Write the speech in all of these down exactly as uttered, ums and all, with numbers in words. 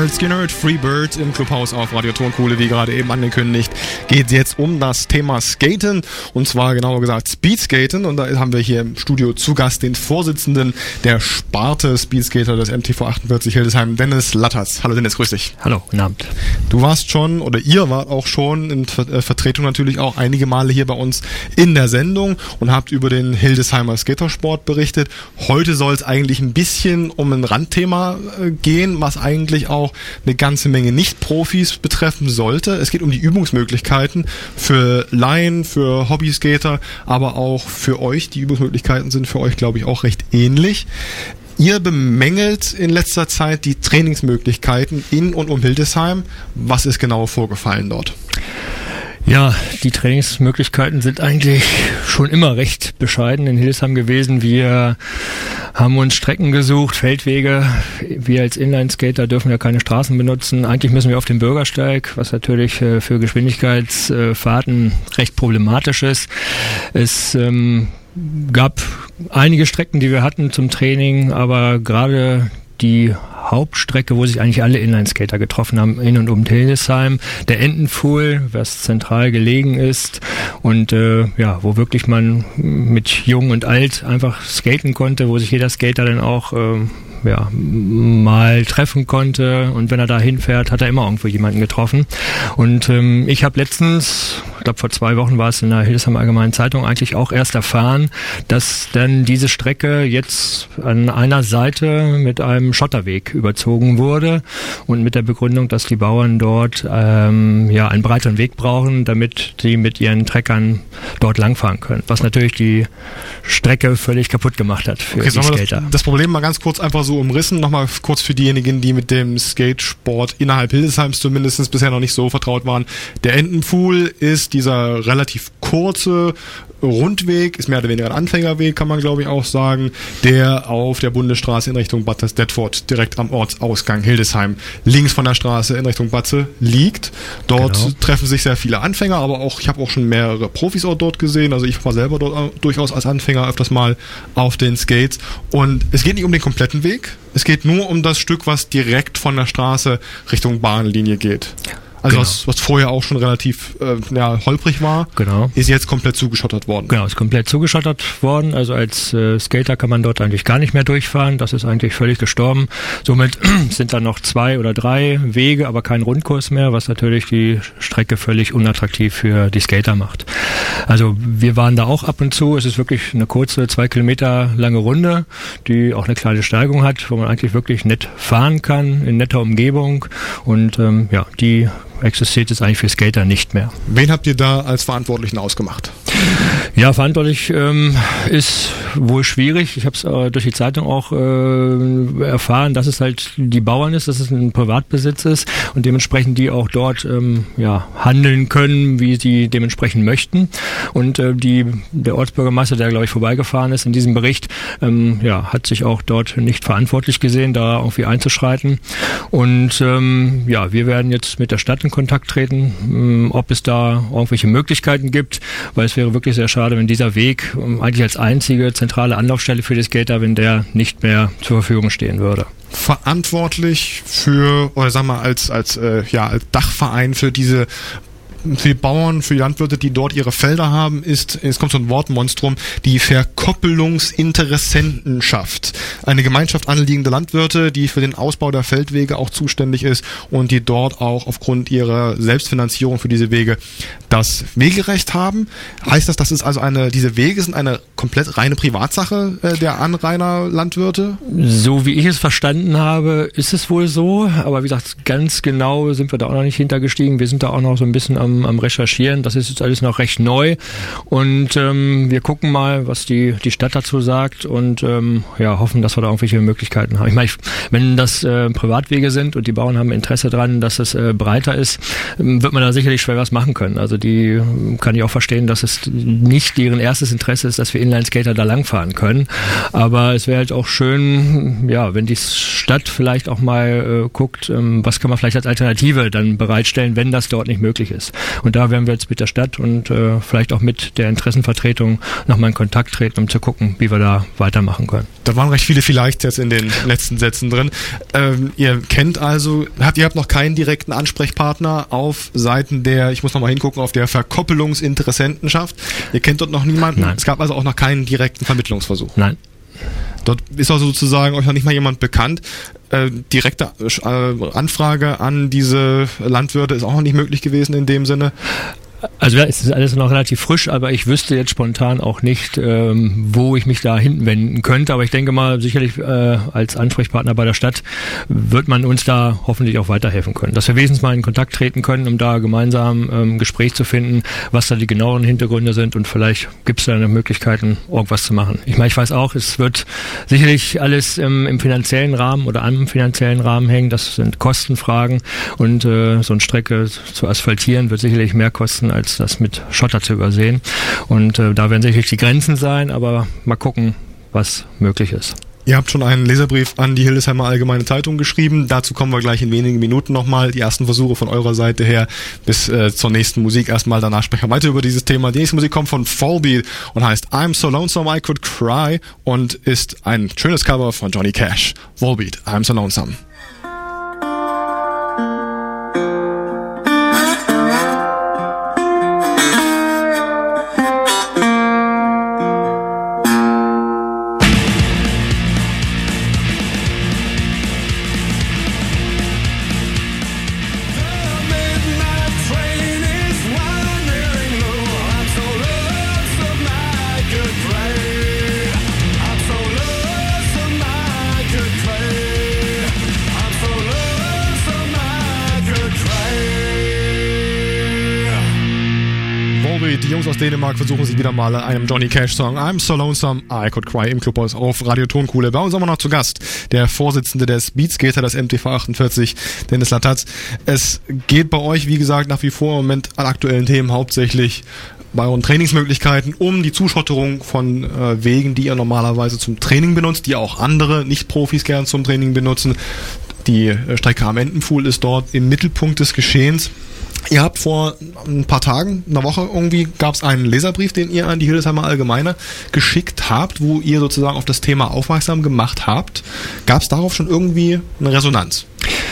Lynyrd Skynyrd, Free Bird im Clubhaus auf Radio Tonkohle, wie gerade eben angekündigt, geht jetzt um das Thema Skaten und zwar genauer gesagt Speedskaten und da haben wir hier im Studio zu Gast den Vorsitzenden der Sparte Speedskater des M T V achtundvierzig Hildesheim, Dennis Lattertz. Hallo Dennis, grüß dich. Hallo, guten Abend. Du warst schon oder ihr wart auch schon in Ver- äh, Vertretung natürlich auch einige Male hier bei uns in der Sendung und habt über den Hildesheimer Skatersport berichtet. Heute soll es eigentlich ein bisschen um ein Randthema äh, gehen, was eigentlich auch eine ganze Menge Nicht-Profis betreffen sollte. Es geht um die Übungsmöglichkeiten für Laien, für Hobbyskater, aber auch für euch. Die Übungsmöglichkeiten sind für euch, glaube ich, auch recht ähnlich. Ihr bemängelt in letzter Zeit die Trainingsmöglichkeiten in und um Hildesheim. Was ist genau vorgefallen dort? Ja, die Trainingsmöglichkeiten sind eigentlich schon immer recht bescheiden in Hildesheim gewesen. Wir haben uns Strecken gesucht, Feldwege. Wir als Inlineskater dürfen ja keine Straßen benutzen. Eigentlich müssen wir auf den Bürgersteig, was natürlich für Geschwindigkeitsfahrten recht problematisch ist. Es ähm, gab einige Strecken, die wir hatten zum Training, aber gerade die Hauptstrecke, wo sich eigentlich alle Inlineskater getroffen haben, in und um Hildesheim, der Entenpfuhl, was zentral gelegen ist und äh, ja, wo wirklich man mit Jung und Alt einfach skaten konnte, wo sich jeder Skater dann auch äh, ja, mal treffen konnte und wenn er da hinfährt, hat er immer irgendwo jemanden getroffen. Und ähm, ich habe letztens, ich glaube vor zwei Wochen war es in der Hildesheimer Allgemeinen Zeitung, eigentlich auch erst erfahren, dass dann diese Strecke jetzt an einer Seite mit einem Schotterweg überzogen wurde und mit der Begründung, dass die Bauern dort ähm, ja einen breiteren Weg brauchen, damit sie mit ihren Treckern dort langfahren können, was natürlich die Strecke völlig kaputt gemacht hat für okay, die Skater. Das, das Problem mal ganz kurz einfach so umrissen, nochmal kurz für diejenigen, die mit dem Skatesport innerhalb Hildesheims zumindest bisher noch nicht so vertraut waren. Der Entenpfuhl ist dieser relativ kurze Rundweg, ist mehr oder weniger ein Anfängerweg, kann man glaube ich auch sagen, der auf der Bundesstraße in Richtung Bad Detford direkt am Ortsausgang Hildesheim links von der Straße in Richtung Batze liegt. Dort genau. treffen sich sehr viele Anfänger, aber auch ich habe auch schon mehrere Profis auch dort gesehen, also ich war selber dort durchaus als Anfänger öfters mal auf den Skates und es geht nicht um den kompletten Weg, es geht nur um das Stück, was direkt von der Straße Richtung Bahnlinie geht. Also genau. was, was vorher auch schon relativ äh, ja, holprig war, genau. ist jetzt komplett zugeschottert worden. Genau, ist komplett zugeschottert worden. Also als äh, Skater kann man dort eigentlich gar nicht mehr durchfahren. Das ist eigentlich völlig gestorben. Somit sind dann noch zwei oder drei Wege, aber kein Rundkurs mehr, was natürlich die Strecke völlig unattraktiv für die Skater macht. Also wir waren da auch ab und zu. Es ist wirklich eine kurze, zwei Kilometer lange Runde, die auch eine kleine Steigung hat, wo man eigentlich wirklich nett fahren kann, in netter Umgebung. Und ähm, ja, die existiert jetzt eigentlich für Skater nicht mehr. Wen habt ihr da als Verantwortlichen ausgemacht? Ja, verantwortlich ähm, ist wohl schwierig. Ich habe es äh, durch die Zeitung auch äh, erfahren, dass es halt die Bauern ist, dass es ein Privatbesitz ist und dementsprechend die auch dort ähm, ja, handeln können, wie sie dementsprechend möchten. Und äh, die der Ortsbürgermeister, der glaube ich vorbeigefahren ist in diesem Bericht, ähm, ja, hat sich auch dort nicht verantwortlich gesehen, da irgendwie einzuschreiten. Und ähm, ja, wir werden jetzt mit der Stadt in Kontakt treten, ähm, ob es da irgendwelche Möglichkeiten gibt, weil es wäre wirklich sehr schade, wenn dieser Weg ähm, eigentlich als einzige zentrale Anlaufstelle für die Skater, wenn der nicht mehr zur Verfügung stehen würde. Verantwortlich für, oder sagen wir als, als, äh, ja, als Dachverein für diese für die Bauern, für die Landwirte, die dort ihre Felder haben, ist, es kommt so ein Wortmonstrum, die Verkoppelungsinteressentenschaft. Eine Gemeinschaft anliegender Landwirte, die für den Ausbau der Feldwege auch zuständig ist und die dort auch aufgrund ihrer Selbstfinanzierung für diese Wege das Wegerecht haben. Heißt das, das ist also eine, diese Wege sind eine komplett reine Privatsache äh, der Anrainer Landwirte? So wie ich es verstanden habe, ist es wohl so, aber wie gesagt, ganz genau sind wir da auch noch nicht hintergestiegen. Wir sind da auch noch so ein bisschen am Am, am Recherchieren. Das ist jetzt alles noch recht neu und ähm, wir gucken mal, was die die Stadt dazu sagt und ähm, ja, hoffen, dass wir da irgendwelche Möglichkeiten haben. Ich meine, wenn das äh, Privatwege sind und die Bauern haben Interesse dran, dass es äh, breiter ist, ähm, wird man da sicherlich schwer was machen können. Also die ähm, kann ich auch verstehen, dass es nicht deren erstes Interesse ist, dass wir Inlineskater da langfahren können. Aber es wäre halt auch schön, ja, wenn die Stadt vielleicht auch mal äh, guckt, ähm, was kann man vielleicht als Alternative dann bereitstellen, wenn das dort nicht möglich ist. Und da werden wir jetzt mit der Stadt und äh, vielleicht auch mit der Interessenvertretung nochmal in Kontakt treten, um zu gucken, wie wir da weitermachen können. Da waren recht viele vielleicht jetzt in den letzten Sätzen drin. Ähm, ihr kennt also, habt, ihr habt noch keinen direkten Ansprechpartner auf Seiten der, ich muss nochmal hingucken, auf der Verkoppelungsinteressentenschaft. Ihr kennt dort noch niemanden? Nein. Es gab also auch noch keinen direkten Vermittlungsversuch? Nein. Dort ist also sozusagen euch noch nicht mal jemand bekannt. Äh, direkte äh, Anfrage an diese Landwirte ist auch noch nicht möglich gewesen in dem Sinne? Also ja, es ist alles noch relativ frisch, aber ich wüsste jetzt spontan auch nicht, ähm, wo ich mich da hinwenden könnte. Aber ich denke mal, sicherlich äh, als Ansprechpartner bei der Stadt wird man uns da hoffentlich auch weiterhelfen können. Dass wir wenigstens mal in Kontakt treten können, um da gemeinsam ähm, Gespräch zu finden, was da die genaueren Hintergründe sind und vielleicht gibt es da Möglichkeiten, irgendwas zu machen. Ich meine, ich weiß auch, es wird sicherlich alles im, im finanziellen Rahmen oder am finanziellen Rahmen hängen. Das sind Kostenfragen und äh, so eine Strecke zu asphaltieren wird sicherlich mehr kosten, als das mit Schotter zu übersehen. Und äh, da werden sicherlich die Grenzen sein, aber mal gucken, was möglich ist. Ihr habt schon einen Leserbrief an die Hildesheimer Allgemeine Zeitung geschrieben. Dazu kommen wir gleich in wenigen Minuten nochmal. Die ersten Versuche von eurer Seite her bis äh, zur nächsten Musik erstmal. Danach sprechen wir weiter über dieses Thema. Die nächste Musik kommt von Volbeat und heißt I'm So Lonesome I Could Cry und ist ein schönes Cover von Johnny Cash. Volbeat, I'm So Lonesome. Die Jungs aus Dänemark versuchen sich wieder mal einem Johnny Cash Song I'm So Lonesome I Could Cry im Clubhaus auf Radio Tonkuhle. Bei uns haben wir noch zu Gast der Vorsitzende des Beatskater, des M T V achtundvierzig, Dennis Latatz. Es geht bei euch, wie gesagt, nach wie vor im Moment an aktuellen Themen hauptsächlich bei euren Trainingsmöglichkeiten um die Zuschotterung von äh, Wegen, die ihr normalerweise zum Training benutzt, die auch andere Nicht-Profis gern zum Training benutzen. Die äh, Strecke am Entenpfuhl ist dort im Mittelpunkt des Geschehens. Ihr habt vor ein paar Tagen, einer Woche irgendwie, gab es einen Leserbrief, den ihr an die Hildesheimer Allgemeine geschickt habt, wo ihr sozusagen auf das Thema aufmerksam gemacht habt. Gab es darauf schon irgendwie eine Resonanz?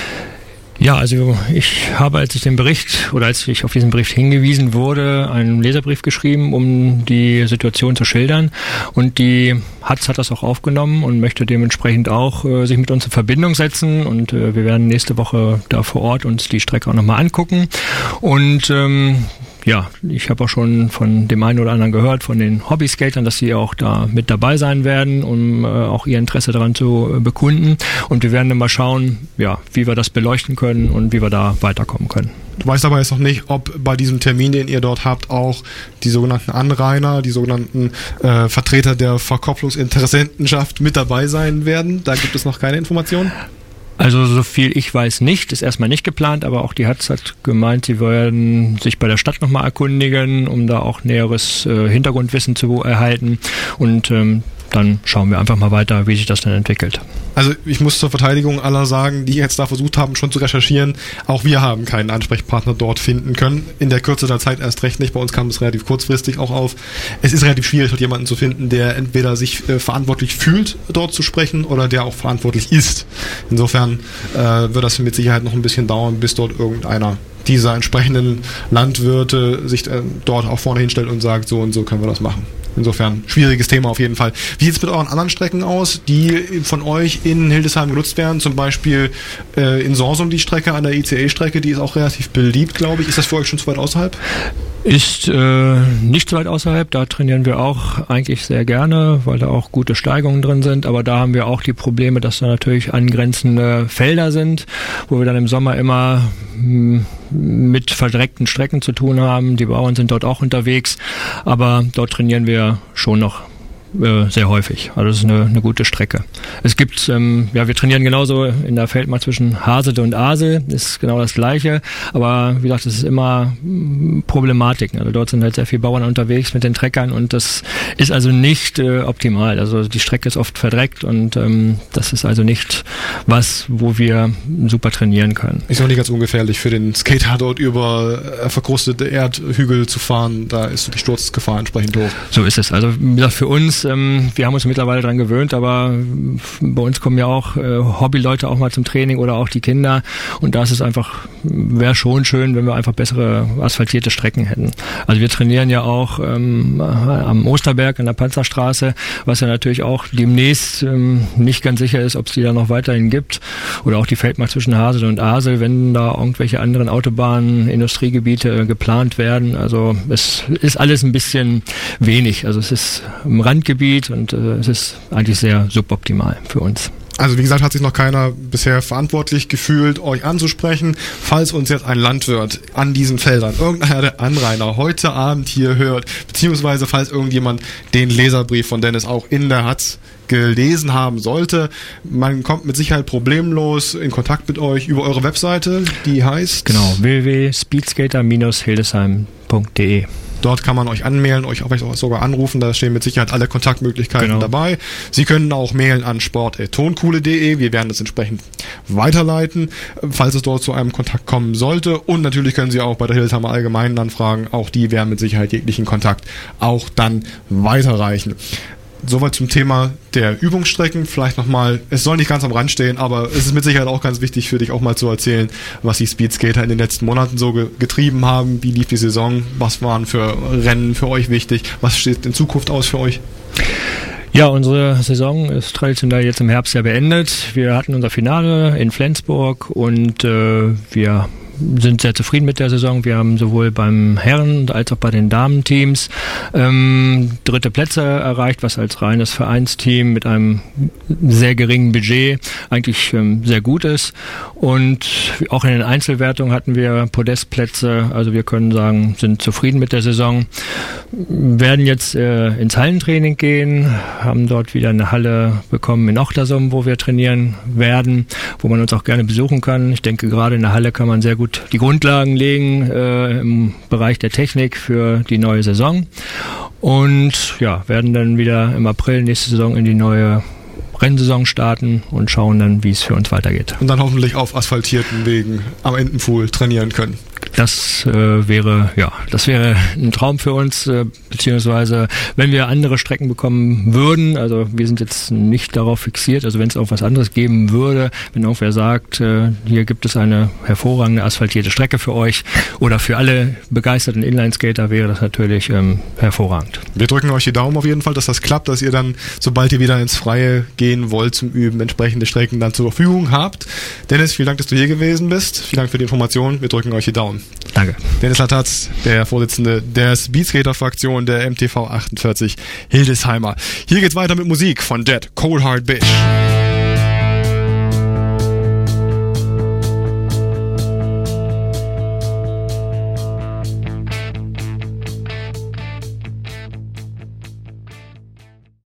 Ja, also ich habe, als ich den Bericht oder als ich auf diesen Bericht hingewiesen wurde, einen Leserbrief geschrieben, um die Situation zu schildern. Und die H A Z hat das auch aufgenommen und möchte dementsprechend auch äh, sich mit uns in Verbindung setzen. Und äh, wir werden nächste Woche da vor Ort uns die Strecke auch nochmal angucken. Und ähm, ja, ich habe auch schon von dem einen oder anderen gehört, von den Hobbyskatern, dass sie auch da mit dabei sein werden, um äh, auch ihr Interesse daran zu äh, bekunden. Und wir werden dann mal schauen, ja, wie wir das beleuchten können und wie wir da weiterkommen können. Du weißt aber jetzt noch nicht, ob bei diesem Termin, den ihr dort habt, auch die sogenannten Anrainer, die sogenannten äh, Vertreter der Verkopplungsinteressentenschaft mit dabei sein werden. Da gibt es noch keine Informationen? Also so viel ich weiß nicht, ist erstmal nicht geplant, aber auch die H A Z hat gemeint, sie werden sich bei der Stadt nochmal erkundigen, um da auch näheres äh, Hintergrundwissen zu erhalten und ähm, dann schauen wir einfach mal weiter, wie sich das dann entwickelt. Also ich muss zur Verteidigung aller sagen, die jetzt da versucht haben, schon zu recherchieren, auch wir haben keinen Ansprechpartner dort finden können. In der Kürze der Zeit erst recht nicht. Bei uns kam es relativ kurzfristig auch auf. Es ist relativ schwierig, dort jemanden zu finden, der entweder sich äh, verantwortlich fühlt, dort zu sprechen, oder der auch verantwortlich ist. Insofern äh, wird das mit Sicherheit noch ein bisschen dauern, bis dort irgendeiner dieser entsprechenden Landwirte sich äh, dort auch vorne hinstellt und sagt, so und so können wir das machen. Insofern schwieriges Thema auf jeden Fall. Wie sieht es mit euren anderen Strecken aus, die von euch in Hildesheim genutzt werden? Zum Beispiel äh, in Sorsum die Strecke an der I C E-Strecke, die ist auch relativ beliebt, glaube ich. Ist das für euch schon zu weit außerhalb? Ist äh, nicht so weit außerhalb, da trainieren wir auch eigentlich sehr gerne, weil da auch gute Steigungen drin sind, aber da haben wir auch die Probleme, dass da natürlich angrenzende Felder sind, wo wir dann im Sommer immer mh, mit verdreckten Strecken zu tun haben. Die Bauern sind dort auch unterwegs, aber dort trainieren wir schon noch äh, sehr häufig. Also das ist eine, eine gute Strecke. Es gibt, ähm, ja, wir trainieren genauso in der Feldmark zwischen Hasede und Asel, ist genau das Gleiche, aber wie gesagt, es ist immer mh, Problematiken. Also dort sind halt sehr viele Bauern unterwegs mit den Treckern und das ist also nicht äh, optimal. Also die Strecke ist oft verdreckt und ähm, das ist also nicht was, wo wir super trainieren können. Ist auch nicht ganz ungefährlich für den Skater dort über äh, verkrustete Erdhügel zu fahren, da ist die Sturzgefahr entsprechend hoch. So ist es. Also wie gesagt, für uns, ähm, wir haben uns mittlerweile daran gewöhnt, aber bei uns kommen ja auch äh, Hobbyleute auch mal zum Training oder auch die Kinder und da ist es einfach, wäre schon schön, wenn wir einfach bessere asphaltierte Strecken hätten. Also wir trainieren ja auch ähm, am Osterberg an der Panzerstraße, was ja natürlich auch demnächst ähm, nicht ganz sicher ist, ob es die da noch weiterhin gibt oder auch die Feldmark zwischen Hasede und Asel, wenn da irgendwelche anderen Autobahnen, Industriegebiete äh, geplant werden. Also es ist alles ein bisschen wenig. Also es ist im Randgebiet und äh, es ist eigentlich sehr suboptimal für uns. Also wie gesagt, hat sich noch keiner bisher verantwortlich gefühlt, euch anzusprechen. Falls uns jetzt ein Landwirt an diesen Feldern, irgendeiner der Anrainer heute Abend hier hört, beziehungsweise falls irgendjemand den Leserbrief von Dennis auch in der Hatz gelesen haben sollte, man kommt mit Sicherheit problemlos in Kontakt mit euch über eure Webseite, die heißt... Genau, w w w punkt speedskater Bindestrich hildesheim punkt d e. Dort kann man euch anmelden, euch auch vielleicht sogar anrufen, da stehen mit Sicherheit alle Kontaktmöglichkeiten genau. dabei. Sie können auch mailen an sport punkt tonkuhle punkt de, wir werden das entsprechend weiterleiten, falls es dort zu einem Kontakt kommen sollte. Und natürlich können Sie auch bei der Hildesheimer Allgemeinen anfragen, auch die werden mit Sicherheit jeglichen Kontakt auch dann weiterreichen. Soweit zum Thema der Übungsstrecken. Vielleicht nochmal, es soll nicht ganz am Rand stehen, aber es ist mit Sicherheit auch ganz wichtig für dich auch mal zu erzählen, was die Speedskater in den letzten Monaten so ge- getrieben haben. Wie lief die Saison? Was waren für Rennen für euch wichtig? Was steht in Zukunft aus für euch? Ja, unsere Saison ist traditionell jetzt im Herbst ja beendet. Wir hatten unser Finale in Flensburg und äh, wir sind sehr zufrieden mit der Saison. Wir haben sowohl beim Herren- als auch bei den Damenteams ähm, dritte Plätze erreicht, was als reines Vereinsteam mit einem sehr geringen Budget eigentlich ähm, sehr gut ist. Und auch in den Einzelwertungen hatten wir Podestplätze. Also wir können sagen, sind zufrieden mit der Saison. Werden jetzt äh, ins Hallentraining gehen, haben dort wieder eine Halle bekommen in Ochtersum, wo wir trainieren werden, wo man uns auch gerne besuchen kann. Ich denke, gerade in der Halle kann man sehr gut die Grundlagen legen äh, im Bereich der Technik für die neue Saison und ja, werden dann wieder im April nächste Saison in die neue Rennsaison starten und schauen dann, wie es für uns weitergeht. Und dann hoffentlich auf asphaltierten Wegen am Entenpfuhl trainieren können. Das äh, wäre ja, das wäre ein Traum für uns, äh, beziehungsweise wenn wir andere Strecken bekommen würden, also wir sind jetzt nicht darauf fixiert, also wenn es auch was anderes geben würde, wenn irgendwer sagt, äh, hier gibt es eine hervorragende asphaltierte Strecke für euch oder für alle begeisterten Inlineskater, wäre das natürlich ähm, hervorragend. Wir drücken euch die Daumen auf jeden Fall, dass das klappt, dass ihr dann, sobald ihr wieder ins Freie gehen wollt zum Üben, entsprechende Strecken dann zur Verfügung habt. Dennis, vielen Dank, dass du hier gewesen bist. Vielen Dank für die Information. Wir drücken euch die Daumen. Danke. Dennis Latatz, der Vorsitzende der Speedskater-Fraktion der M T V achtundvierzig Hildesheimer. Hier geht's weiter mit Musik von Dead Cold Hard Bitch.